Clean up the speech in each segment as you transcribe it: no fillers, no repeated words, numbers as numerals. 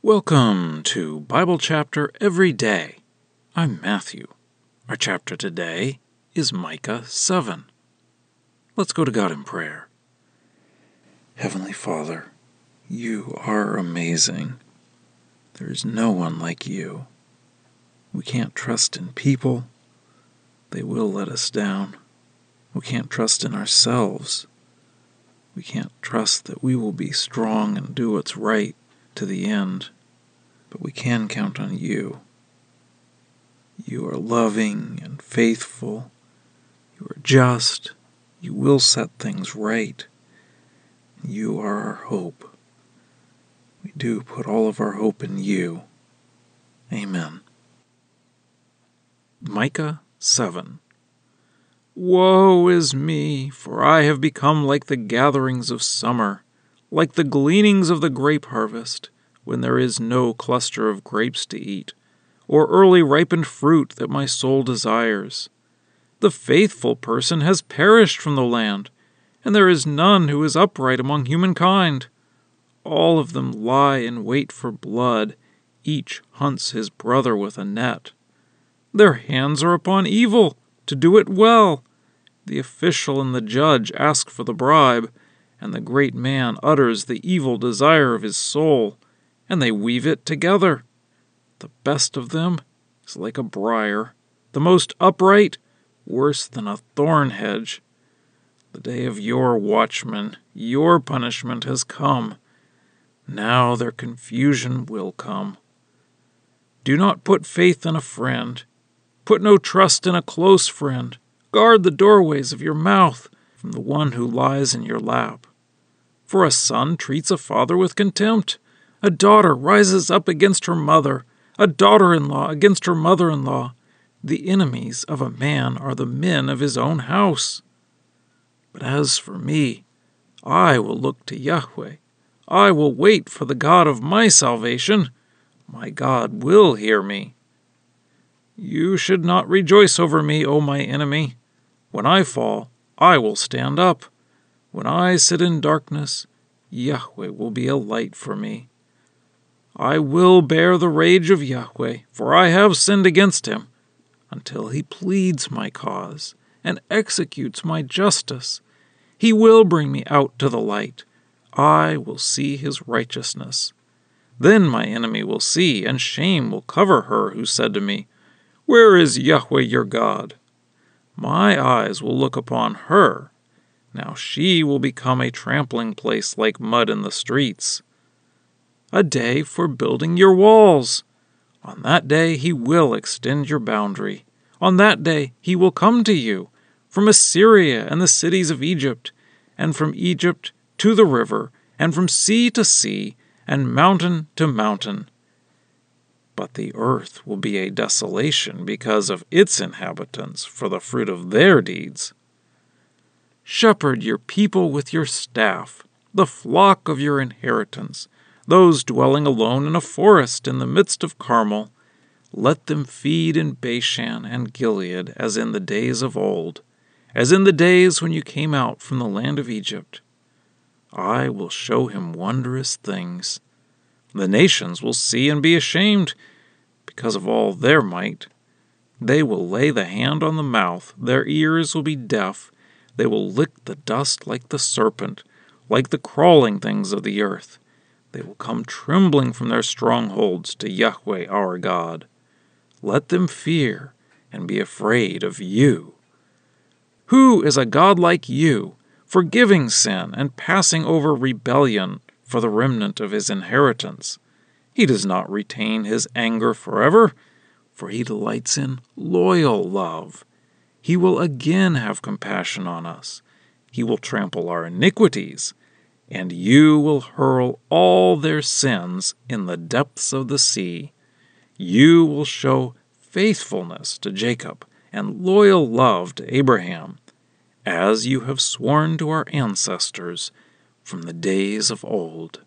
Welcome to Bible Chapter Every Day. I'm Matthew. Our chapter today is Micah 7. Let's go to God in prayer. Heavenly Father, you are amazing. There is no one like you. We can't trust in people. They will let us down. We can't trust in ourselves. We can't trust that we will be strong and do what's right to the end. But we can count on you. You are loving and faithful. You are just. You will set things right. You are our hope. We do put all of our hope in you. Amen. Micah 7. Woe is me, for I have become like the gatherings of summer, like the gleanings of the grape harvest, when there is no cluster of grapes to eat, or early ripened fruit that my soul desires. The faithful person has perished from the land, and there is none who is upright among humankind. All of them lie in wait for blood, each hunts his brother with a net. Their hands are upon evil, to do it well. The official and the judge ask for the bribe, and the great man utters the evil desire of his soul, and they weave it together. The best of them is like a briar, the most upright, worse than a thorn hedge. The day of your watchmen, your punishment has come. Now their confusion will come. Do not put faith in a friend. Put no trust in a close friend. Guard the doorways of your mouth from the one who lies in your lap. For a son treats a father with contempt. A daughter rises up against her mother. A daughter-in-law against her mother-in-law. The enemies of a man are the men of his own house. But as for me, I will look to Yahweh. I will wait for the God of my salvation. My God will hear me. You should not rejoice over me, O my enemy. When I fall, I will stand up. When I sit in darkness, Yahweh will be a light for me. I will bear the rage of Yahweh, for I have sinned against him, until he pleads my cause and executes my justice. He will bring me out to the light. I will see his righteousness. Then my enemy will see, and shame will cover her who said to me, Where is Yahweh your God? My eyes will look upon her. Now she will become a trampling place like mud in the streets. A day for building your walls. On that day he will extend your boundary. On that day he will come to you, from Assyria and the cities of Egypt, and from Egypt to the river, and from sea to sea, and mountain to mountain. But the earth will be a desolation because of its inhabitants, for the fruit of their deeds. Shepherd your people with your staff, the flock of your inheritance, those dwelling alone in a forest in the midst of Carmel. Let them feed in Bashan and Gilead as in the days of old, as in the days when you came out from the land of Egypt. I will show him wondrous things. The nations will see and be ashamed because of all their might. They will lay the hand on the mouth, their ears will be deaf, they will lick the dust like the serpent, like the crawling things of the earth. They will come trembling from their strongholds to Yahweh our God. Let them fear and be afraid of you. Who is a God like you, forgiving sin and passing over rebellion for the remnant of his inheritance? He does not retain his anger forever, for he delights in loyal love. He will again have compassion on us. He will trample our iniquities, and you will hurl all their sins in the depths of the sea. You will show faithfulness to Jacob and loyal love to Abraham, as you have sworn to our ancestors from the days of old.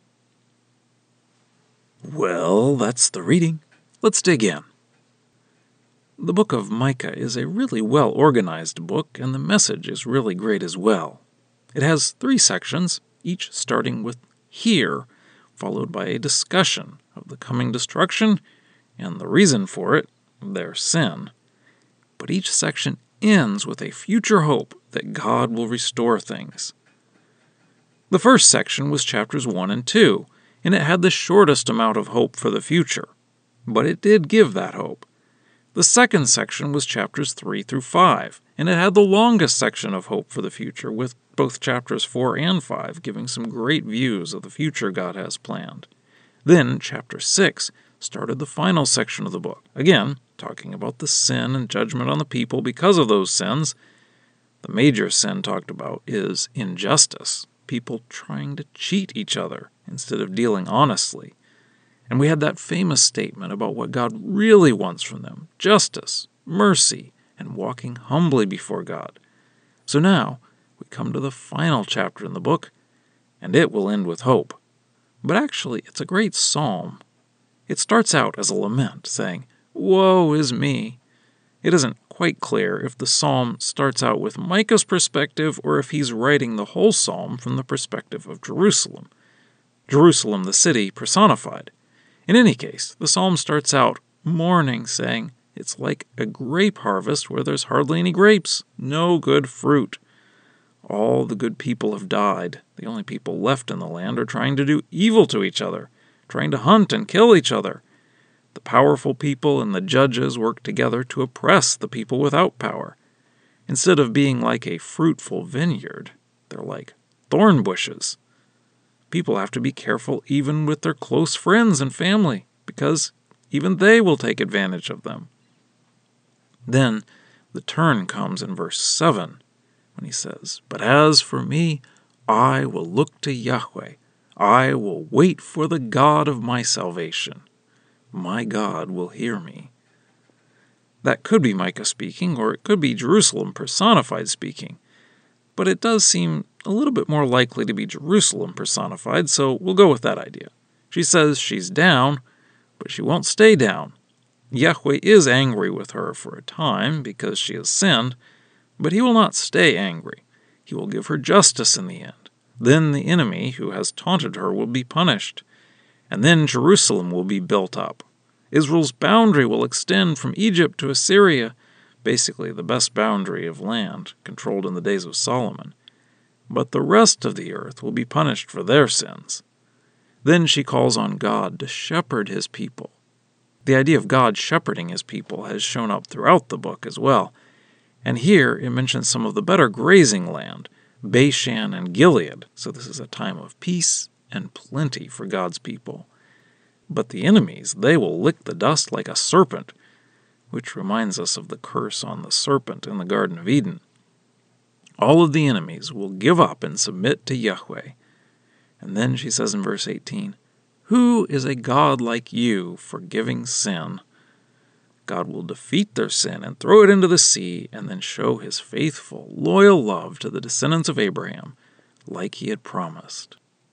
Well, that's the reading. Let's dig in. The book of Micah is a really well-organized book, and the message is really great as well. It has 3 sections, each starting with "Hear," followed by a discussion of the coming destruction and the reason for it, their sin. But each section ends with a future hope that God will restore things. The first section was chapters 1 and 2, and it had the shortest amount of hope for the future, but it did give that hope. The second section was chapters 3 through 5, and it had the longest section of hope for the future, with both chapters 4 and 5 giving some great views of the future God has planned. Then, chapter 6 started the final section of the book, again, talking about the sin and judgment on the people because of those sins. The major sin talked about is injustice, people trying to cheat each other instead of dealing honestly. And we had that famous statement about what God really wants from them, justice, mercy, and walking humbly before God. So now, we come to the final chapter in the book, and it will end with hope. But actually, it's a great psalm. It starts out as a lament, saying, "Woe is me." It isn't quite clear if the psalm starts out with Micah's perspective or if he's writing the whole psalm from the perspective of Jerusalem. Jerusalem, the city, personified. In any case, the psalm starts out mourning, saying, it's like a grape harvest where there's hardly any grapes, no good fruit. All the good people have died. The only people left in the land are trying to do evil to each other, trying to hunt and kill each other. The powerful people and the judges work together to oppress the people without power. Instead of being like a fruitful vineyard, they're like thorn bushes. People have to be careful even with their close friends and family, because even they will take advantage of them. Then the turn comes in verse 7, when he says, "But as for me, I will look to Yahweh. I will wait for the God of my salvation. My God will hear me." That could be Micah speaking, or it could be Jerusalem personified speaking. But it does seem a little bit more likely to be Jerusalem personified, so we'll go with that idea. She says she's down, but she won't stay down. Yahweh is angry with her for a time because she has sinned, but he will not stay angry. He will give her justice in the end. Then the enemy who has taunted her will be punished, and then Jerusalem will be built up. Israel's boundary will extend from Egypt to Assyria, basically the best boundary of land, controlled in the days of Solomon. But the rest of the earth will be punished for their sins. Then she calls on God to shepherd his people. The idea of God shepherding his people has shown up throughout the book as well, and here it mentions some of the better grazing land, Bashan and Gilead, so this is a time of peace and plenty for God's people. But the enemies, they will lick the dust like a serpent, which reminds us of the curse on the serpent in the Garden of Eden. All of the enemies will give up and submit to Yahweh. And then she says in verse 18, "Who is a God like you, forgiving sin?" God will defeat their sin and throw it into the sea, and then show his faithful, loyal love to the descendants of Abraham, like he had promised.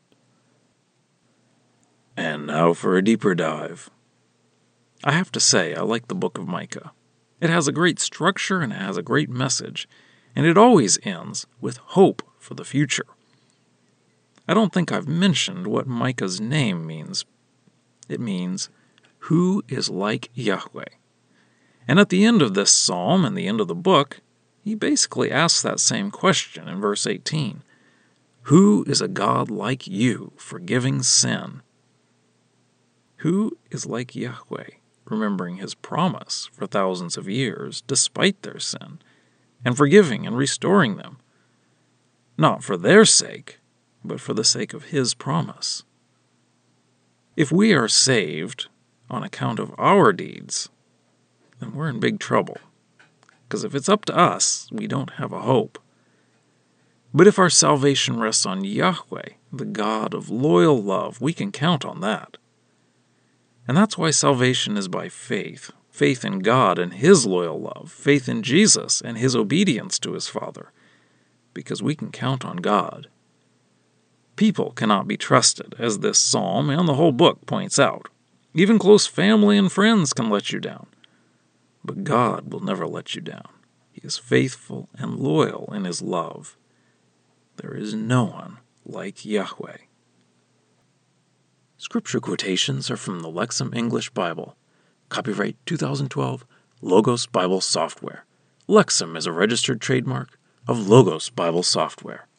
And now for a deeper dive. I have to say, I like the book of Micah. It has a great structure and it has a great message, and it always ends with hope for the future. I don't think I've mentioned what Micah's name means. It means, "Who is like Yahweh?" And at the end of this psalm and the end of the book, he basically asks that same question in verse 18. Who is a God like you, forgiving sin? Who is like Yahweh, remembering his promise for thousands of years, despite their sin, and forgiving and restoring them? Not for their sake, but for the sake of his promise. If we are saved on account of our deeds, then we're in big trouble. Because if it's up to us, we don't have a hope. But if our salvation rests on Yahweh, the God of loyal love, we can count on that. And that's why salvation is by faith. Faith in God and his loyal love. Faith in Jesus and his obedience to his Father. Because we can count on God. People cannot be trusted, as this psalm and the whole book points out. Even close family and friends can let you down. But God will never let you down. He is faithful and loyal in his love. There is no one like Yahweh. Scripture quotations are from the Lexham English Bible. Copyright 2012, Logos Bible Software. Lexham is a registered trademark of Logos Bible Software.